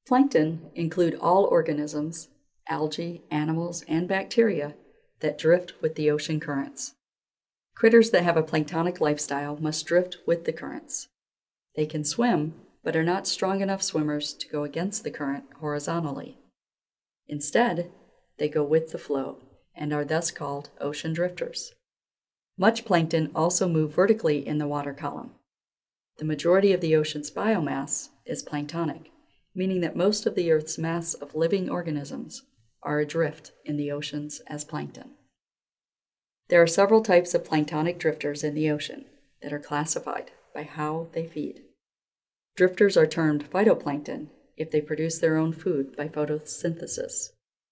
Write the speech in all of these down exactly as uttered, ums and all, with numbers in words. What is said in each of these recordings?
Plankton include all organisms, algae, animals, and bacteria that drift with the ocean currents. Critters that have a planktonic lifestyle must drift with the currents. They can swim, but are not strong enough swimmers to go against the current horizontally. Instead, they go with the flow and are thus called ocean drifters. Much plankton also move vertically in the water column. The majority of the ocean's biomass is planktonic, meaning that most of the Earth's mass of living organisms are adrift in the oceans as plankton. There are several types of planktonic drifters in the ocean that are classified by how they feed. Drifters are termed phytoplankton if they produce their own food by photosynthesis.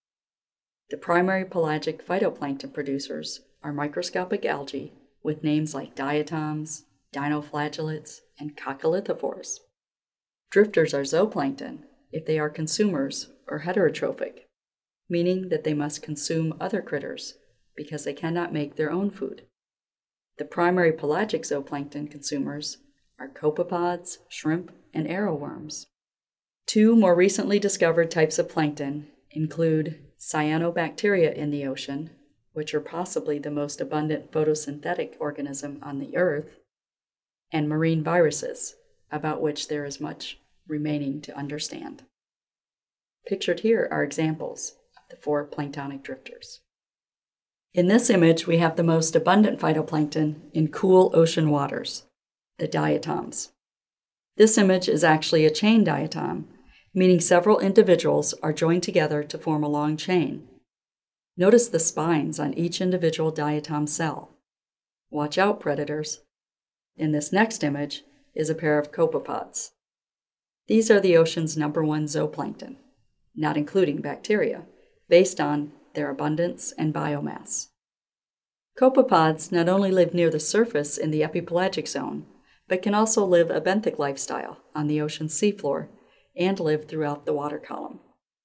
The primary pelagic phytoplankton producers are microscopic algae with names like diatoms, dinoflagellates, and coccolithophores. Drifters are zooplankton if they are consumers or heterotrophic, meaning that they must consume other critters because they cannot make their own food. The primary pelagic zooplankton consumers are copepods, shrimp, and arrowworms. Two more recently discovered types of plankton include cyanobacteria in the ocean, which are possibly the most abundant photosynthetic organism on the Earth, and marine viruses, about which there is much remaining to understand. Pictured here are examples of the four planktonic drifters. In this image, we have the most abundant phytoplankton in cool ocean waters, the diatoms. This image is actually a chain diatom, meaning several individuals are joined together to form a long chain. Notice the spines on each individual diatom cell. Watch out, predators. In this next image is a pair of copepods. These are the ocean's number one zooplankton, not including bacteria, based on their abundance and biomass. Copepods not only live near the surface in the epipelagic zone, but can also live a benthic lifestyle on the ocean's seafloor and live throughout the water column.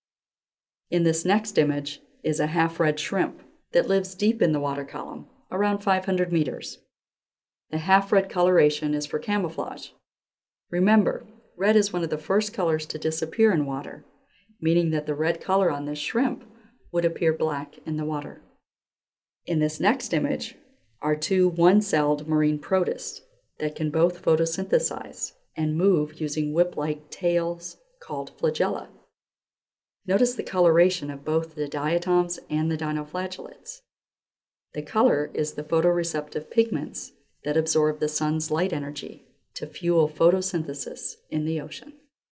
In this next image is a half-red shrimp that lives deep in the water column, around five hundred meters. The half-red coloration is for camouflage. Remember, red is one of the first colors to disappear in water, meaning that the red color on this shrimp would appear black in the water. In this next image are two one-celled marine protists that can both photosynthesize and move using whip-like tails called flagella. Notice the coloration of both the diatoms and the dinoflagellates. The color is the photoreceptive pigments that absorb the sun's light energy to fuel photosynthesis in the ocean.